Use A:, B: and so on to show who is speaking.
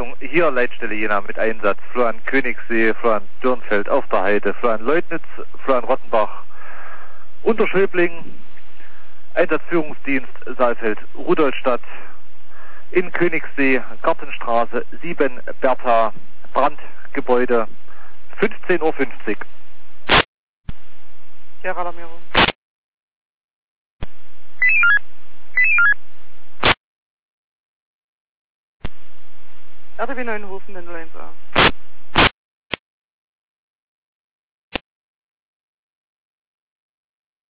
A: Achtung, hier Leitstelle Jena mit Einsatz. Florian Königssee, Florian Dürnfeld auf der Heide, Florian Leutnitz, Florian Rottenbach, Unterschöbling, Einsatzführungsdienst Saalfeld, Rudolstadt, in Königssee, Gartenstraße 7, Bertha, Brandgebäude, 15:50 Uhr.
B: Ja, Alarmierung. RTW Neuenhofen, 01A.